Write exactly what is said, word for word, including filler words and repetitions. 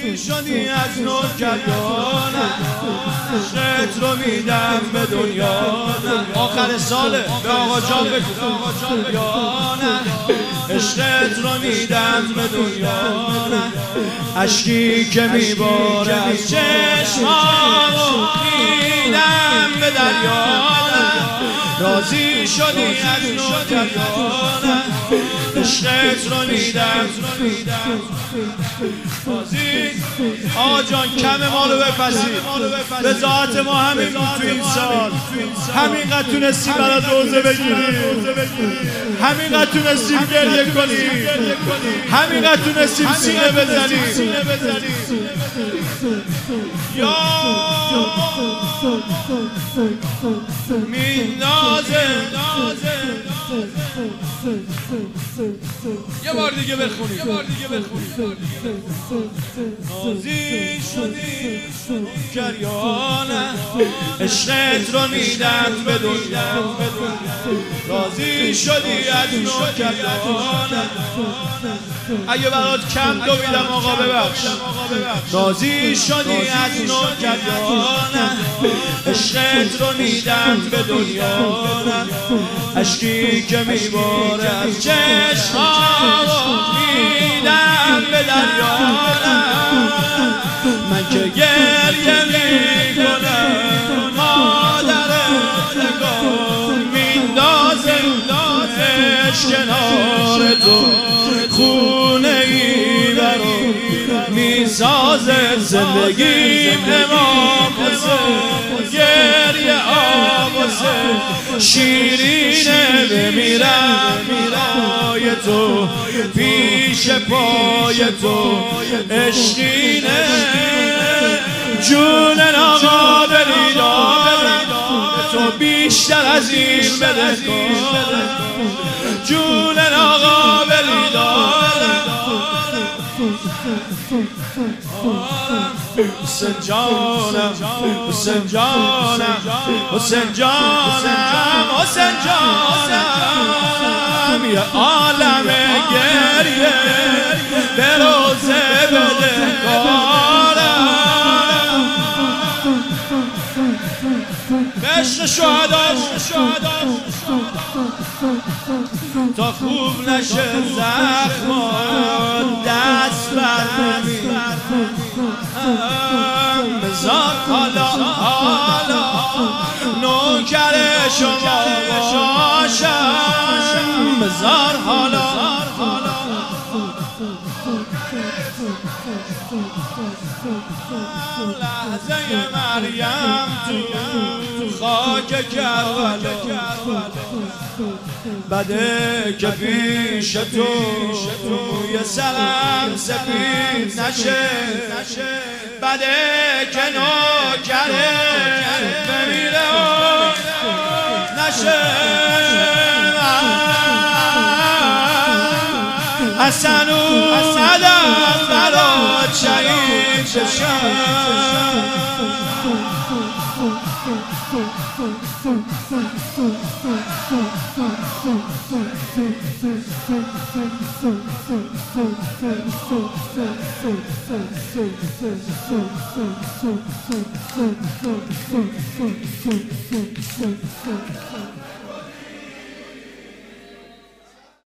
شدی از نوکریانم، عشقت رو میدم به دنیا. آخر ساله به آقا جان بگو عشقت رو میدم به دنیا. اشکی که میباره از چشمامو میدم به دریا. راضی شدی از نوکریانم، عشقت رو میدم. راضی آقا جان کم ما رو بپذیر، به ذات ما همین بود تو این سال. همینقدر تونستیم برات روزه بگیریم، همینقدر تونستیم گریه کنیم، همینقدر تونستیم سینه بزنیم. یا میندازه یه بار دیگه بخونی، یه بار دیگه بخونی. راضی شدی کریانم، عشقت رو میدم به دنیا. راضی شدی از نوکریانم، اگه برات کم دویدم آقا ببخش. راضی شدی از نوکریانم، عشقت رو میدم به دنیا. اشکی که میباره از چشمامو میدم به دریا. من که گریه میکنم مادرت نگاه میندازه کنار تو، خونه ای برام میسازه. زندگیم امام حسین، گریه آوازه شیرینه. بمیرم میرای تو پیش پای تو، عشقینه. جون ناقابلی دارم تو بیشتر از این بده کارم. جون ناقابلی دارم. حسین جانم، حسین جانم، حسین جانم، حسین جانم. یه عالم گریه به روزه بده کارم. عشق شهدا تا خوب نشه زخمان، دست برمی بذار حالا حالا نوکر شما باشم. بذار حالا لحظه مریم تو خاک کربلا، بده که پیش تو یه سرم سپید نشه. بده که نوکره بمیره نشه. حسن اومدم برات شهید بشم.